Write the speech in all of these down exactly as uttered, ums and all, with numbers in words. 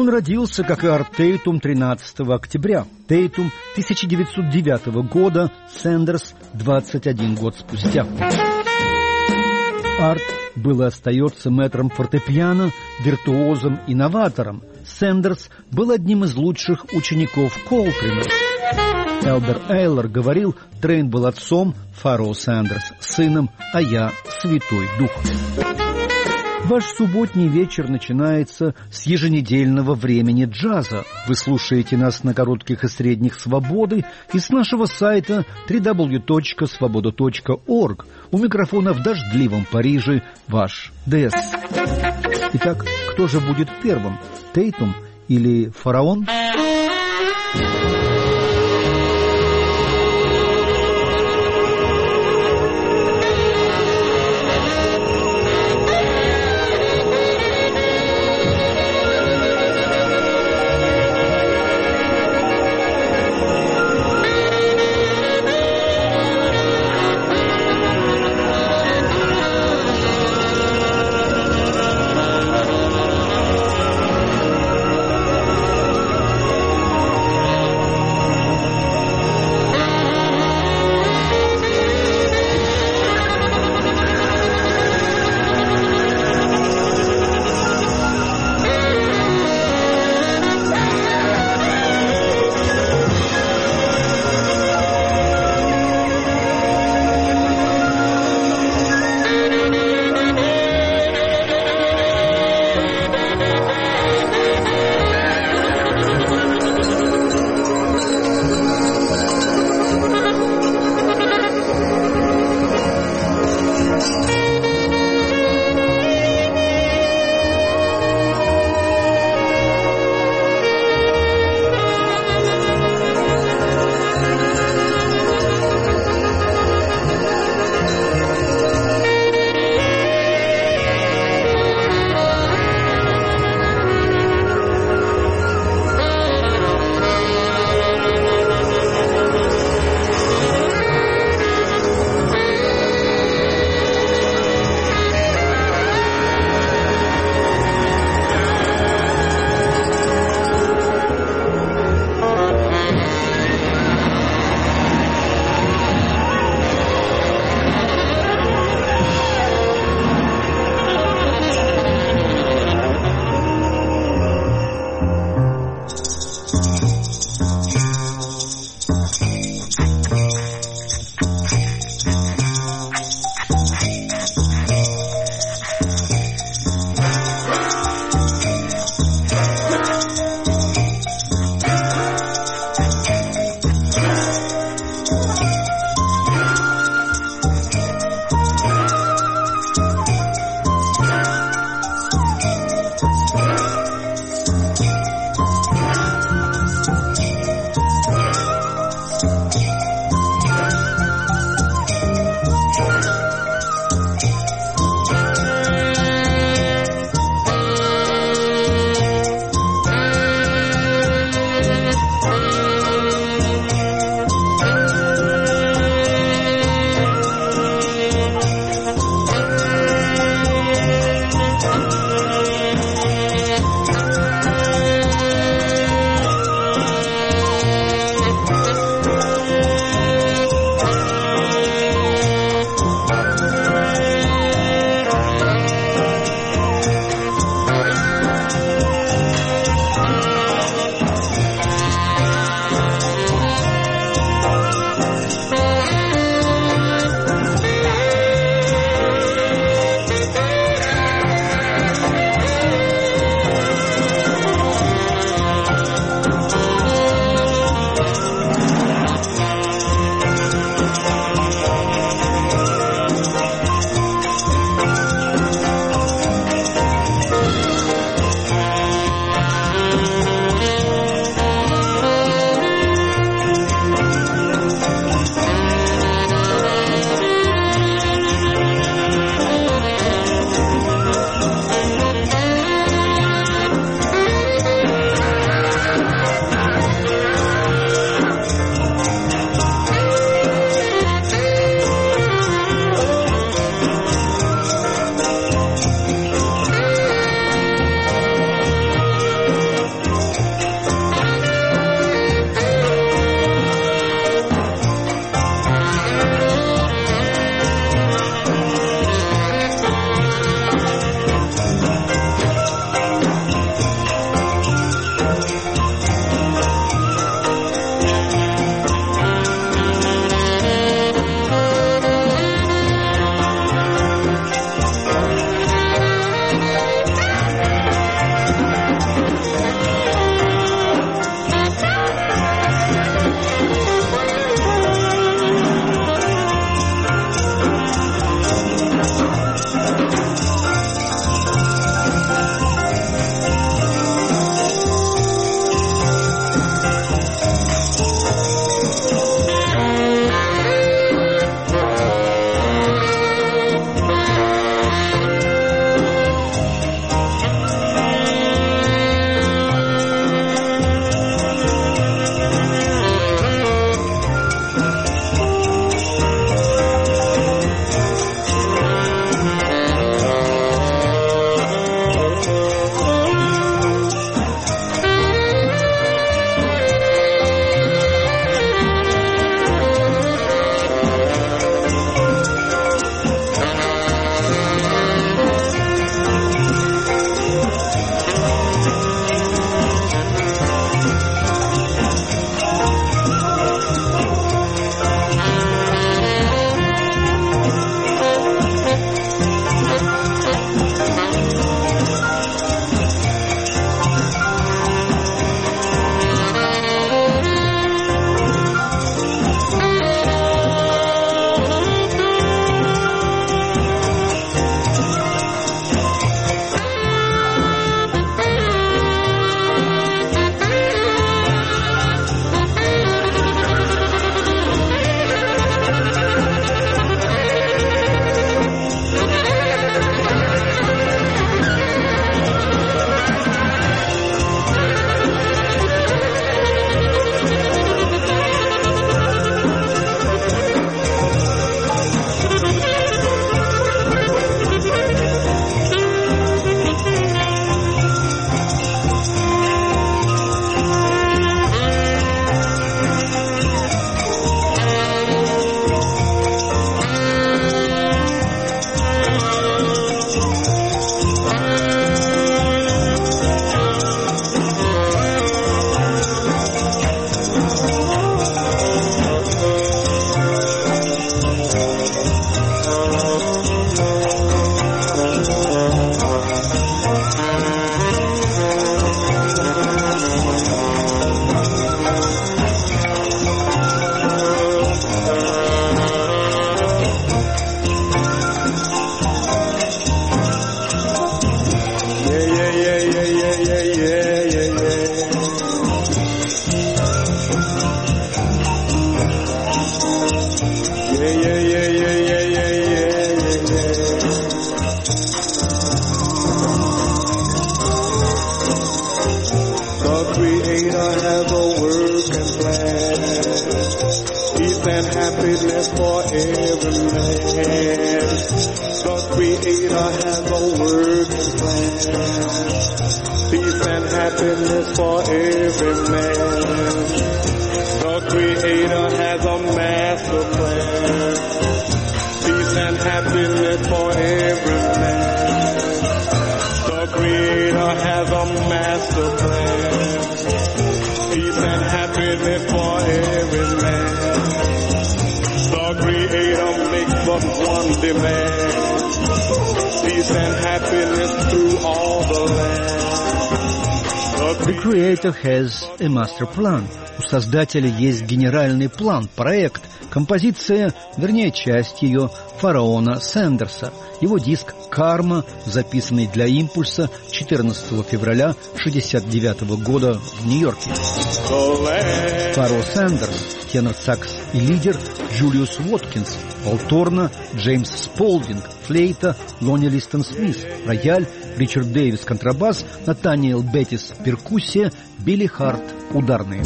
родился, как и Арт Тейтум, тринадцатого октября. Тейтум тысяча девятьсот девятого года, Сэндерс двадцать один год спустя. Арт был и остается мэтром фортепиано, виртуозом и новатором. Сэндерс был одним из лучших учеников Колтрина. Элдер Эйлор говорил, Трейн был отцом, Фароу Сэндерс сыном, а я Святой Дух. Ваш субботний вечер начинается с еженедельного времени джаза. Вы слушаете нас на коротких и средних свободы и с нашего сайта дабл ю дабл ю дабл ю точка свобода точка орг. У микрофона в дождливом Париже ваш ДС. Итак, кто же будет первым? Тейтум или фараон? land. The Creator has a working plan. Peace and happiness for every man. The Creator has a master plan. Peace and happiness for every man. The Creator has a master plan. Peace and happiness for every man. The Creator makes but one demand. Peace and happiness through all the land. The Creator has a master plan. У Создателя есть генеральный план, проект, композиция, вернее, часть ее, фараона Сэндерса. Его диск «Карма», записанный для «Импульса» четырнадцатого февраля шестьдесят девятого года в Нью-Йорке. Фараон Сэндерс, тенор-сакс и лидер Джулиус Уоткинс, полторна Джеймс Сполдинг, флейта Лони Листон Смит, рояль Ричард Дэвис, контрабас, Натаниэл Беттис, перкуссия, Билли Харт, ударные.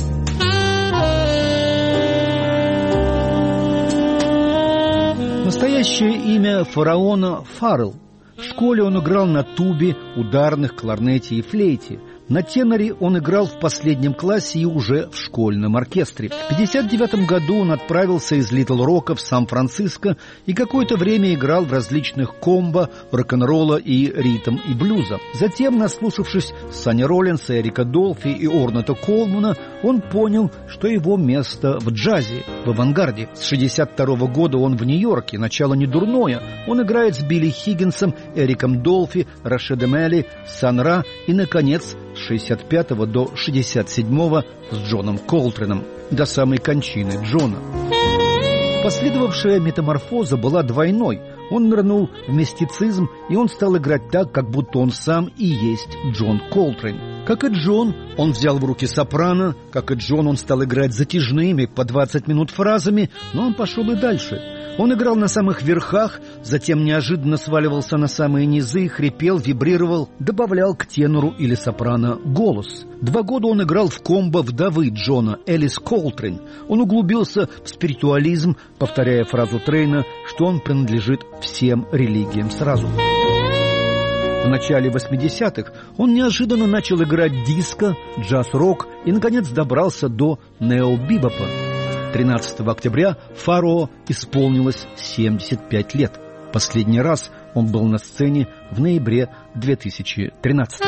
Настоящее имя фараона Фаррелл. В школе он играл на тубе, ударных, кларнете и флейте. На теноре он играл в последнем классе и уже в школьном оркестре. В пятьдесят девятом году он отправился из Литл-Рока в Сан-Франциско и какое-то время играл в различных комбо, рок-н-ролла и ритм и блюза. Затем, наслушавшись Санни Роллинса, Эрика Долфи и Орната Колмана, он понял, что его место в джазе, в авангарде. С шестьдесят второго года он в Нью-Йорке, начало не дурное. Он играет с Билли Хиггинсом, Эриком Долфи, Рашедом Элли, Сан Ра и, наконец, с шестьдесят пятого до шестьдесят седьмого с Джоном Колтреном, до самой кончины Джона. Последовавшая метаморфоза была двойной. Он нырнул в мистицизм, и он стал играть так, как будто он сам и есть Джон Колтрейн. Как и Джон, он взял в руки сопрано, как и Джон, он стал играть затяжными, по двадцать минут фразами, но он пошел и дальше. Он играл на самых верхах, затем неожиданно сваливался на самые низы, хрипел, вибрировал, добавлял к тенору или сопрано голос. Два года он играл в комбо вдовы Джона, Элис Колтрейн. Он углубился в спиритуализм, повторяя фразу Трейна, что он принадлежит всем религиям сразу. В начале восьмидесятых он неожиданно начал играть диско, джаз-рок и, наконец, добрался до нео-бибопа. тринадцатого октября Фарао исполнилось семьдесят пять лет. Последний раз он был на сцене в ноябре две тысячи тринадцатого.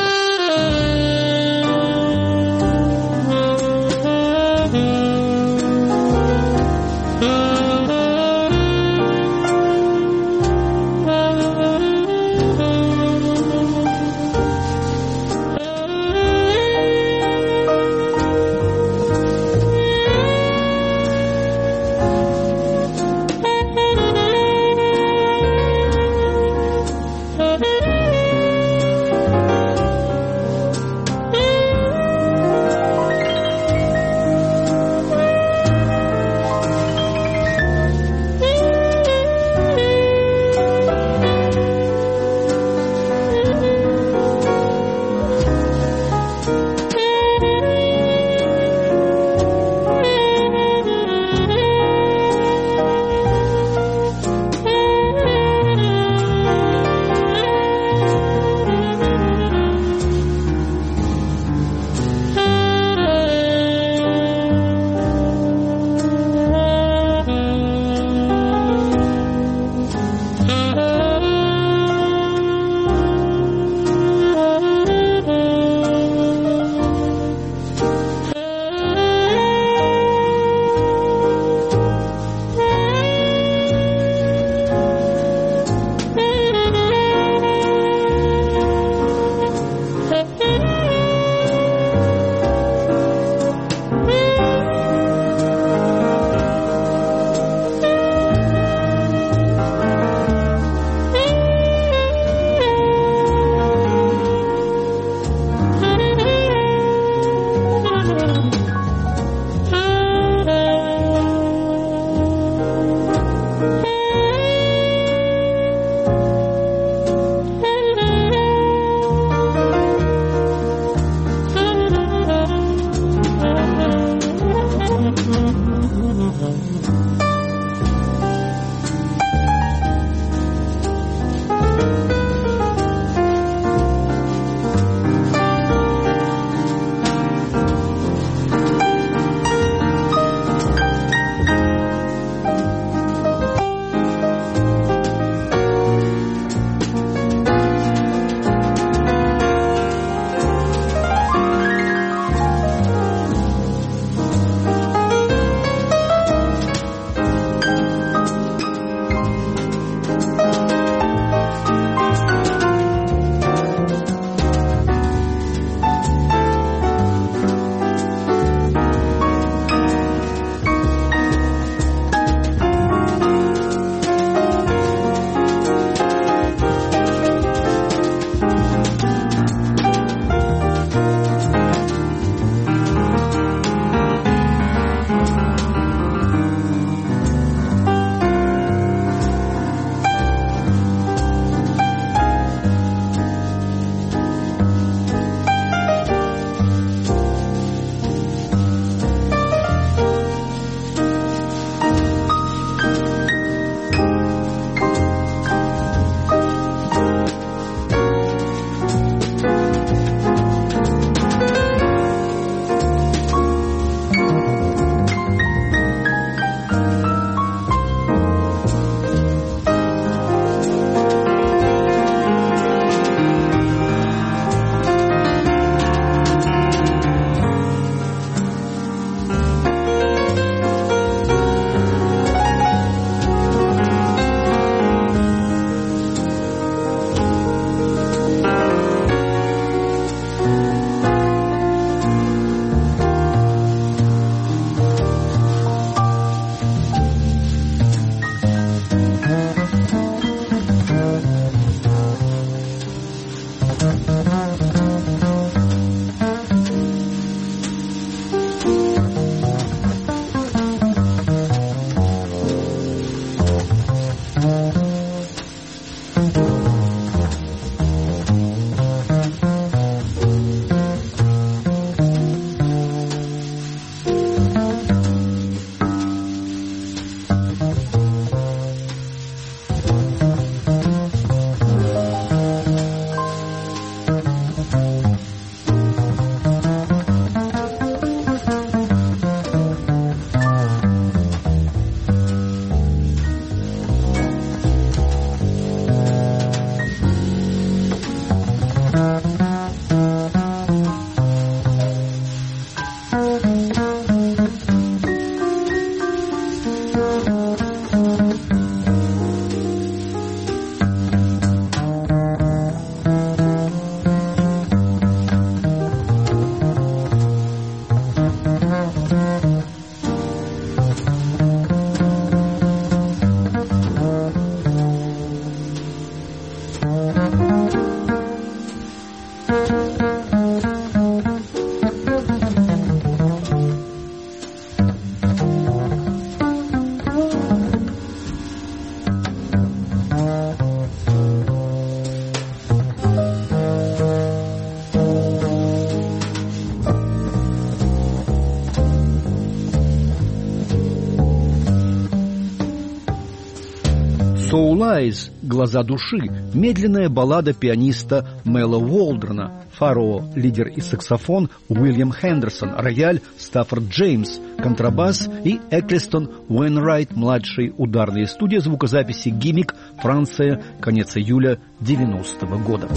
Soul Eyes – «Глаза души» – медленная баллада пианиста Мэла Уолдрона, Фаро – лидер и саксофон Уильям Хендерсон, рояль Стаффорд Джеймс, контрабас и Эклистон Уэйнрайт-младший, ударная студия звукозаписи «Гиммик», Франция, конец июля девяностого года.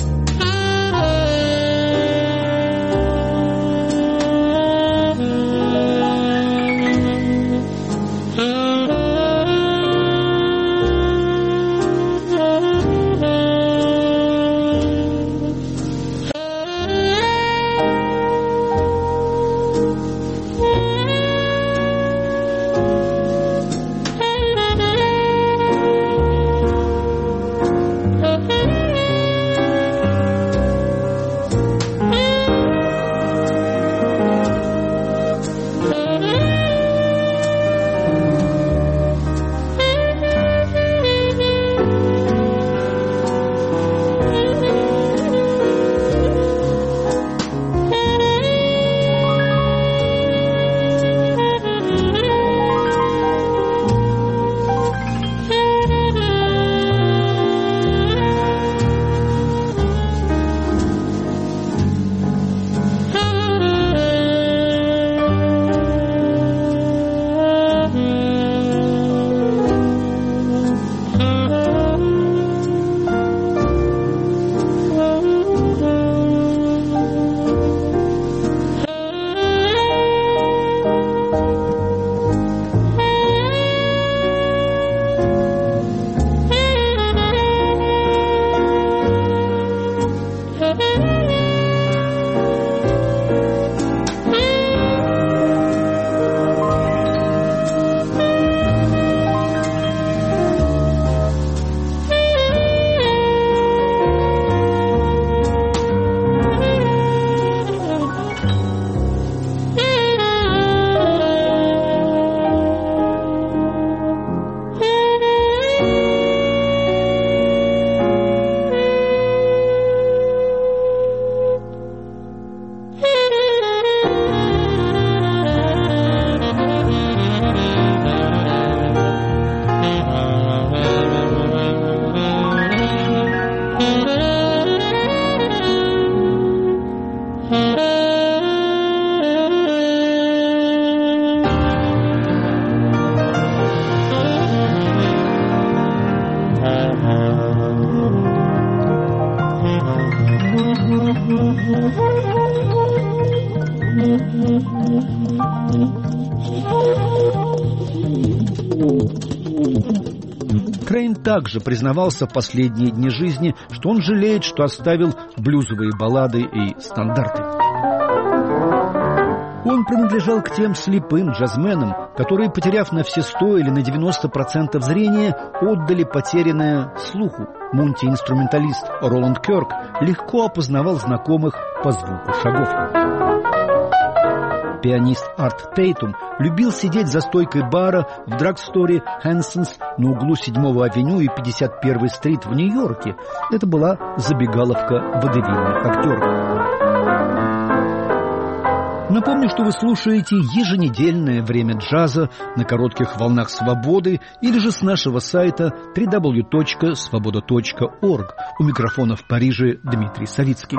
Трейн также признавался в последние дни жизни, что он жалеет, что оставил блюзовые баллады и стандарты. Он принадлежал к тем слепым джазменам, которые, потеряв на все сто или на девяносто процентов зрения, отдали потерянное слуху. Мультиинструменталист Роланд Кёрк легко опознавал знакомых по звуку шагов. Пианист Арт Тейтум любил сидеть за стойкой бара в драгсторе Хэнсонс на углу седьмой авеню и пятьдесят первой стрит в Нью-Йорке. Это была забегаловка водевильных актеров. Напомню, что вы слушаете еженедельное «Время джаза» на коротких волнах «Свободы» или же с нашего сайта дабл ю дабл ю дабл ю точка свобода точка орг. У микрофона в Париже Дмитрий Савицкий.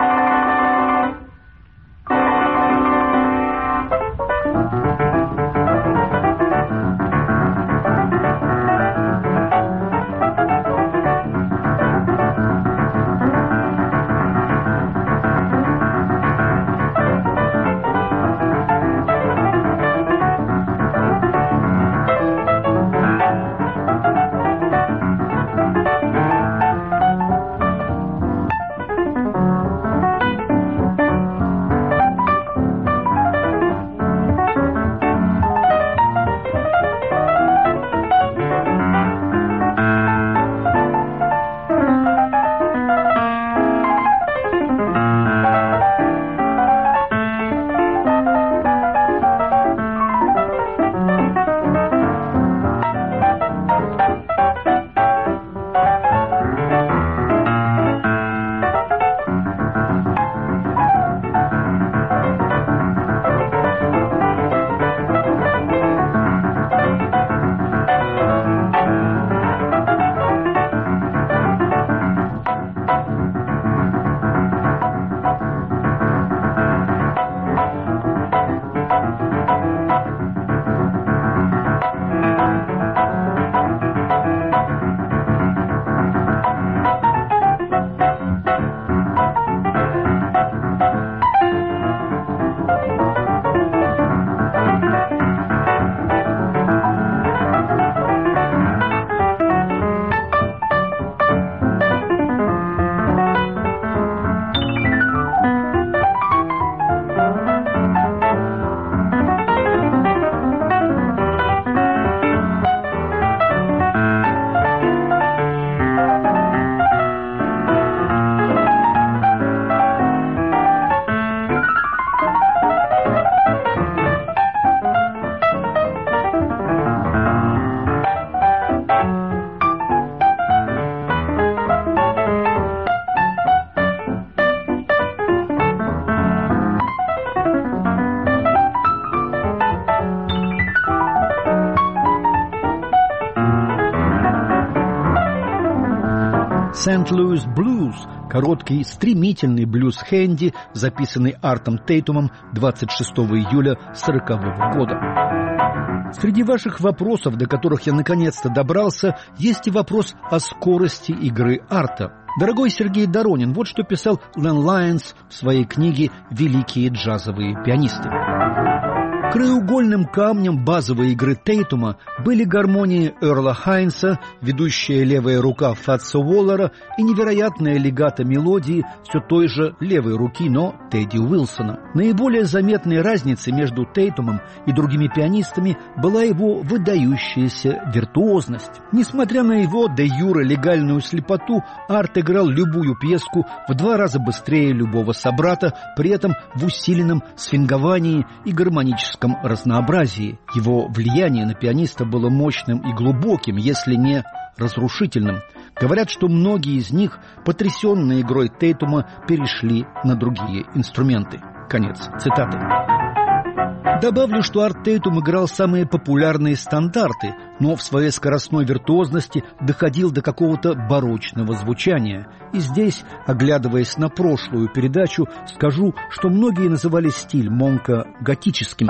Сент-Луис Блюз, короткий, стремительный блюз Хэнди, записанный Артом Тейтумом двадцать шестого июля сорокового года. Среди ваших вопросов, до которых я наконец-то добрался, есть и вопрос о скорости игры Арта. Дорогой Сергей Доронин, вот что писал Лэн Лайонс в своей книге «Великие джазовые пианисты». Краеугольным камнем базовой игры Тейтума были гармонии Эрла Хайнса, ведущая левая рука Фатса Уоллера и невероятная легато мелодии все той же левой руки, но Тедди Уилсона. Наиболее заметной разницей между Тейтумом и другими пианистами была его выдающаяся виртуозность. Несмотря на его де юре легальную слепоту, Арт играл любую пьеску в два раза быстрее любого собрата, при этом в усиленном сфинговании и гармоническом разнообразии. Его влияние на пианиста было мощным и глубоким, если не разрушительным. Говорят, что многие из них, потрясенные игрой Тейтума, перешли на другие инструменты. Конец цитаты. Добавлю, что Арт Тейтум играл самые популярные стандарты, но в своей скоростной виртуозности доходил до какого-то барочного звучания. И здесь, оглядываясь на прошлую передачу, скажу, что многие называли стиль Монка готическим.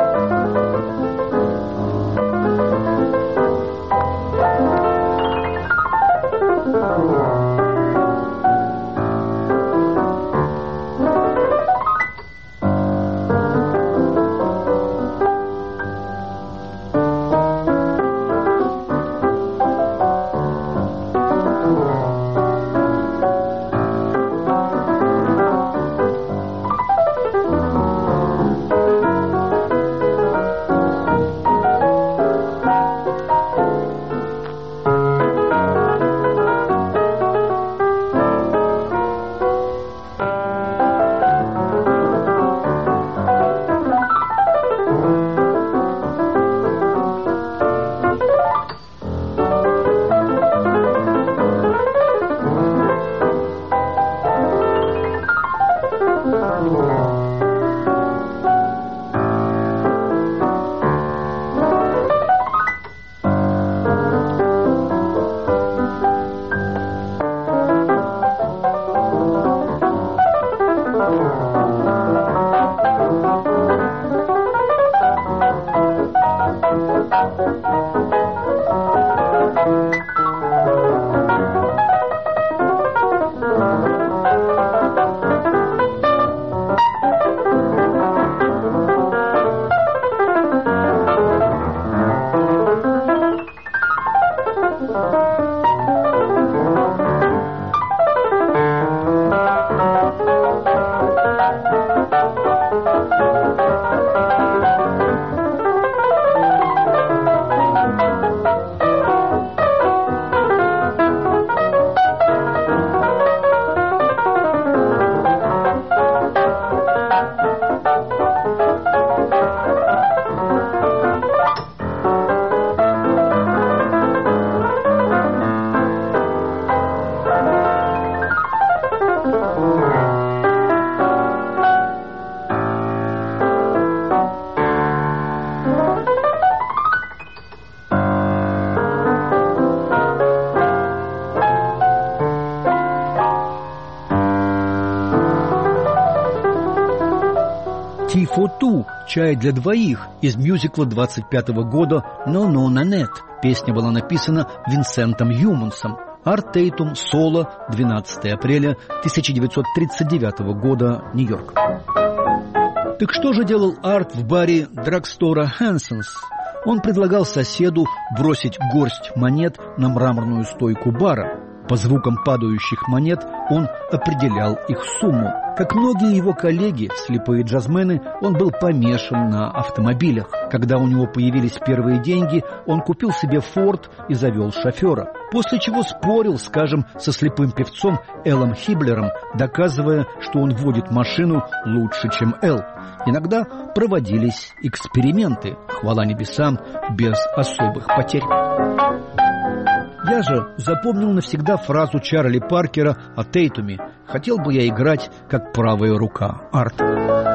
«Tea for Two» – «Чай для двоих» из мюзикла двадцать пятого года «No No Nanette». Песня была написана Винсентом Юмансом. Арт Тейтум, соло, двенадцатого апреля тысяча девятьсот тридцать девятого года, Нью-Йорк. Так что же делал Арт в баре драгстора Хэнсонс? Он предлагал соседу бросить горсть монет на мраморную стойку бара. По звукам падающих монет он определял их сумму. Как многие его коллеги, слепые джазмены, он был помешан на автомобилях. Когда у него появились первые деньги, он купил себе «Форд» и завел шофера. После чего спорил, скажем, со слепым певцом Эллом Хиблером, доказывая, что он водит машину лучше, чем Эл. Иногда проводились эксперименты, хвала небесам, без особых потерь. Я же запомнил навсегда фразу Чарли Паркера о Тейтуме: «Хотел бы я играть, как правая рука Арта».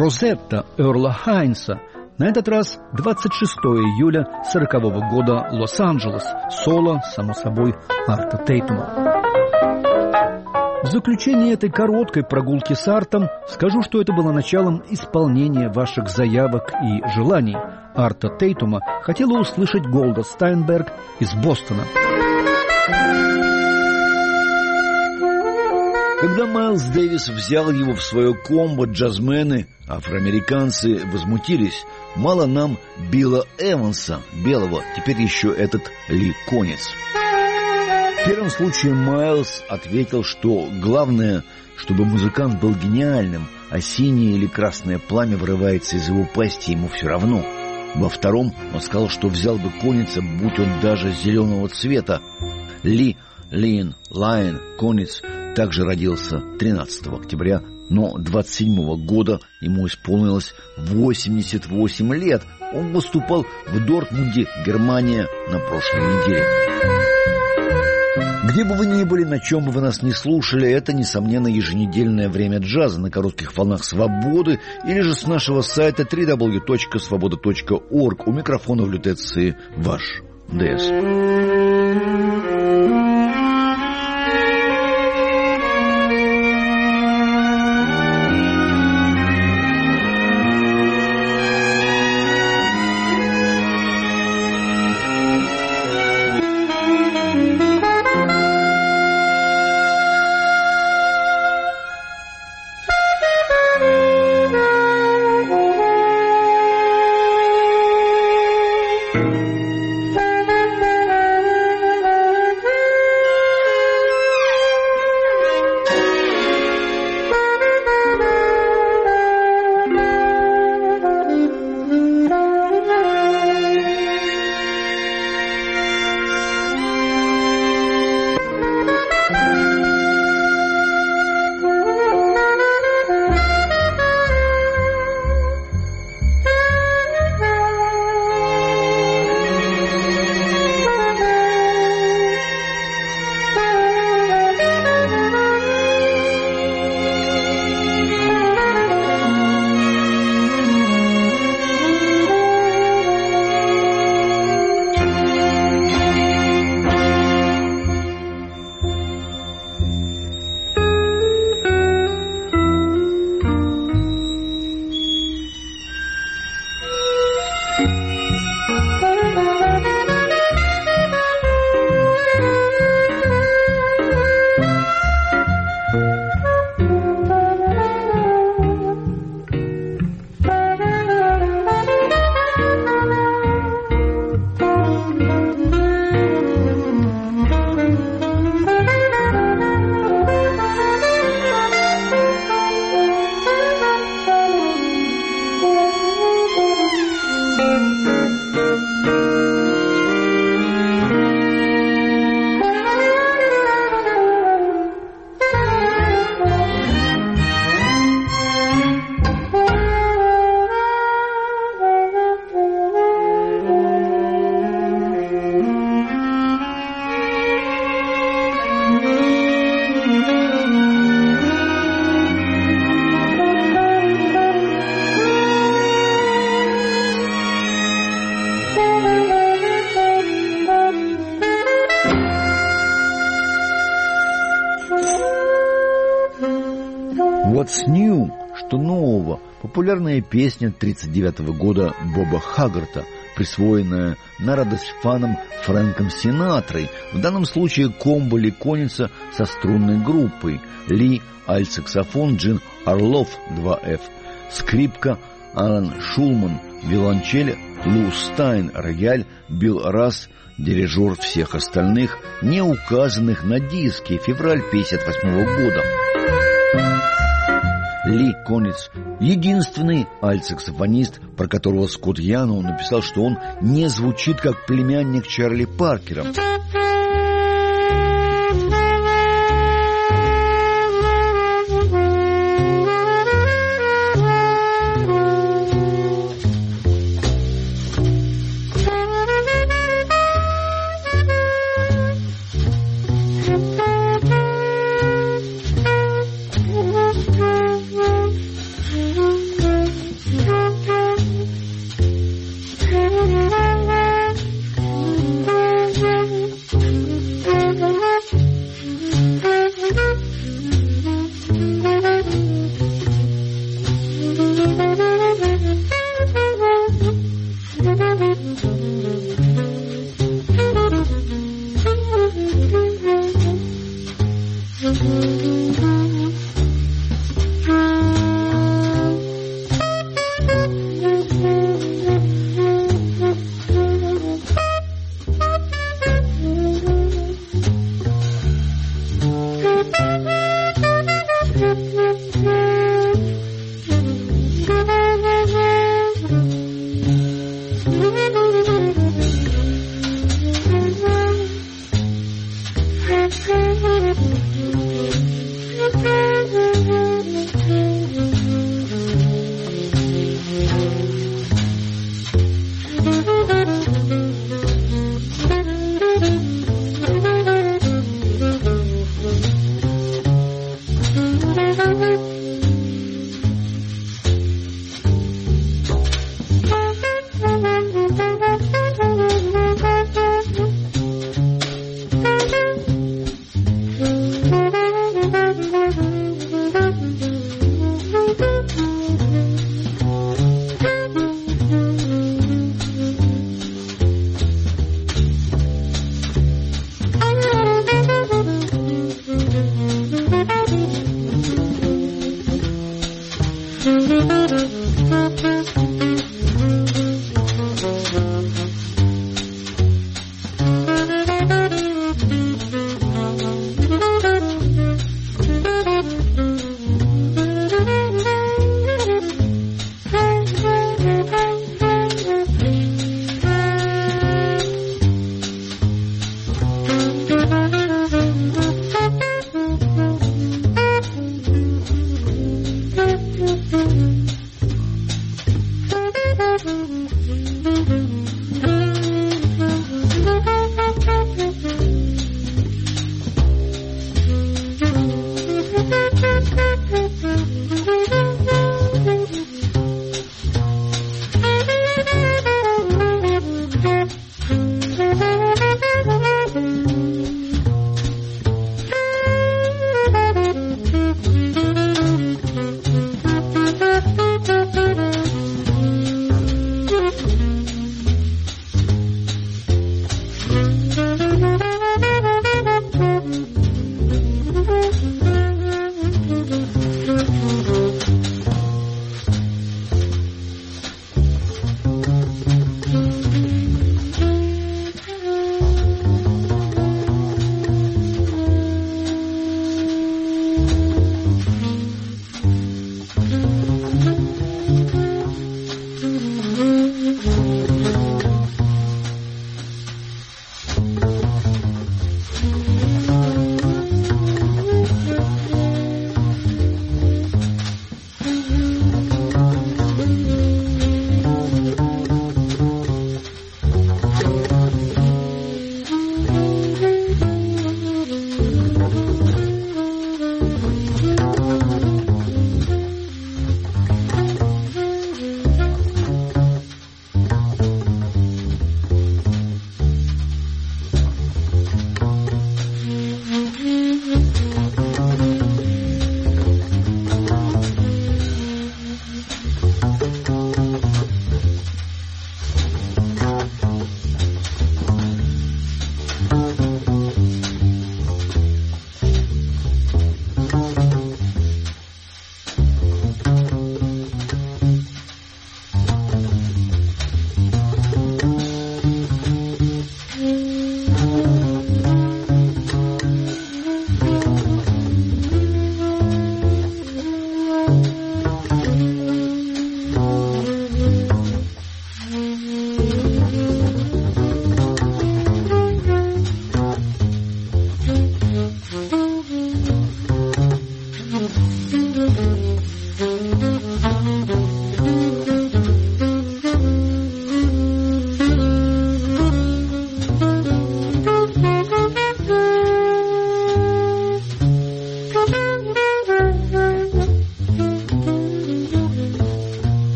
«Розетта» Эрла Хайнса. На этот раз двадцать шестого июля сорокового года, Лос-Анджелес. Соло, само собой, Арта Тейтума. В заключение этой короткой прогулки с Артом скажу, что это было началом исполнения ваших заявок и желаний. Арта Тейтума хотела услышать Голда Стайнберг из Бостона. Когда Майлз Дэвис взял его в свое комбо, джазмены, афроамериканцы возмутились. Мало нам Билла Эванса, белого, теперь еще этот Ли Конец. В первом случае Майлз ответил, что главное, чтобы музыкант был гениальным, а синее или красное пламя вырывается из его пасти, ему все равно. Во втором он сказал, что взял бы Конеца, будь он даже зеленого цвета. Ли Лин Лайн Конец также родился тринадцатого октября, но двадцать седьмого года ему исполнилось восемьдесят восемь лет. Он выступал в Дортмунде, Германия, на прошлой неделе. Где бы вы ни были, на чем бы вы нас ни слушали, это, несомненно, еженедельное время джаза на коротких волнах Свободы или же с нашего сайта дабл ю дабл ю дабл ю точка свобода точка орг. У микрофона в лютеции ваш ДС. «What's New?» Что нового? Популярная песня тридцать девятого года Боба Хаггарта, присвоенная на радость фанам Фрэнком Синатрой. В данном случае комбо Ли Конеца со струнной группой. Ли, альт-саксофон, Джин Орлов, два эф, скрипка, Алан Шулман, виолончель, Лу Стайн, рояль, Билл Расс, дирижер всех остальных, не указанных на диске, февраль пятьдесят восьмого года. Ли Конец — единственный альт-саксофонист, про которого Скотт Яноу написал, что он не звучит как племянник Чарли Паркера.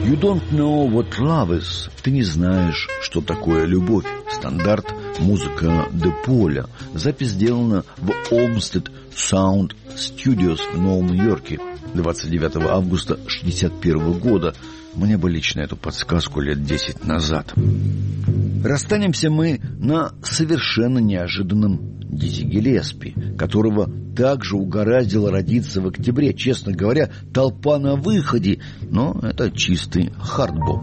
You don't know what love is. Ты не знаешь, что такое любовь. Стандарт, музыка Де Поля. Запись сделана в Olmsted Sound Studios в Новом Йорке двадцать девятого августа шестьдесят первого года. Мне бы лично эту подсказку лет десять назад. Расстанемся мы на совершенно неожиданном Дизи Гиллеспи, которого также угораздило родиться в октябре. Честно говоря, толпа на выходе, но это чистый хардбоп.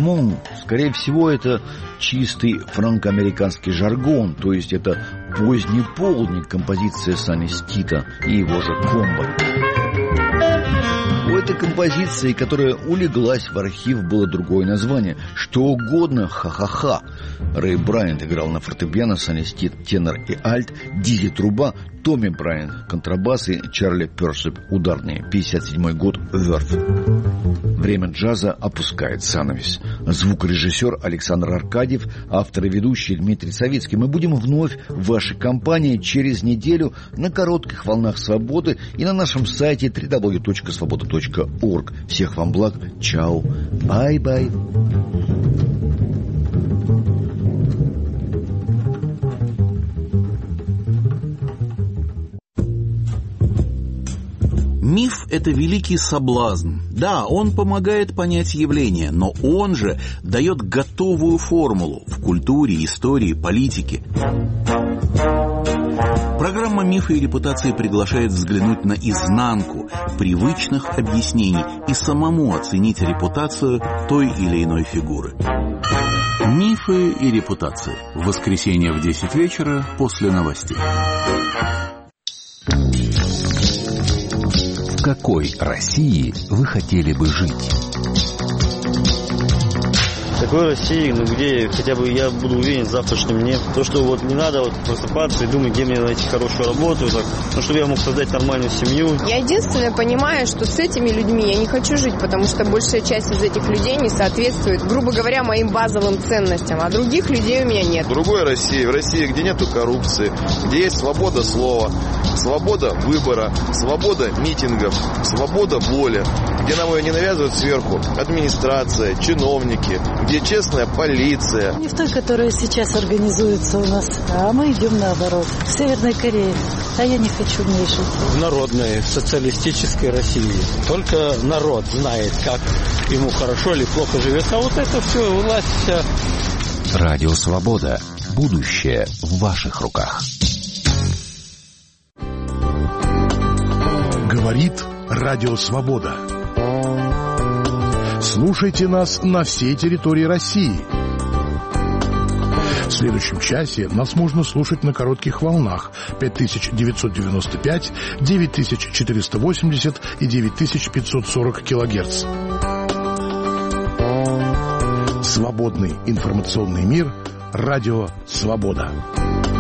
Почему? Скорее всего, это чистый франко-американский жаргон, то есть это поздний полдник, композиция Санни Стита и его же комбо. У этой композиции, которая улеглась в архив, было другое название. Что угодно, ха-ха-ха. Рэй Брайант играл на фортепиано, Санни Стит тенор и альт, Дизи труба, Томми Брайант контрабас и Чарли Персип ударные. пятьдесят седьмой год, Верф. Время джаза опускает занавес. Звукорежиссер Александр Аркадьев, автор и ведущий Дмитрий Савицкий. Мы будем вновь в вашей компании через неделю на коротких волнах свободы и на нашем сайте дабл ю дабл ю дабл ю точка свобода точка орг. Всех вам благ. Чао. Бай-бай. Миф – это великий соблазн. Да, он помогает понять явление, но он же дает готовую формулу в культуре, истории, политике. Программа «Мифы и репутации» приглашает взглянуть на изнанку привычных объяснений и самому оценить репутацию той или иной фигуры. «Мифы и репутации». В воскресенье в десять вечера после новостей. В какой России вы хотели бы жить? В такой России, ну где хотя бы я буду уверен в завтрашнем дне. То, что вот не надо вот просыпаться и думать, где мне найти хорошую работу, так, ну, чтобы я мог создать нормальную семью. Я единственное понимаю, что с этими людьми я не хочу жить, потому что большая часть из этих людей не соответствует, грубо говоря, моим базовым ценностям, а других людей у меня нет. В другой России, в России, где нету коррупции, где есть свобода слова, свобода выбора, свобода митингов, свобода воли, где нам ее не навязывают сверху администрация, чиновники, где честная полиция. Не в той, которая сейчас организуется у нас, а мы идем наоборот. В Северной Корее. А я не хочу в ней жить. В народной социалистической России. Только народ знает, как ему хорошо или плохо живет. А вот это все, власть вся. Радио Свобода. Будущее в ваших руках. Говорит Радио Свобода. Слушайте нас на всей территории России. В следующем часе нас можно слушать на коротких волнах пять тысяч девятьсот девяносто пять, девять тысяч четыреста восемьдесят и девять тысяч пятьсот сорок килогерц. Свободный информационный мир. Радио Свобода.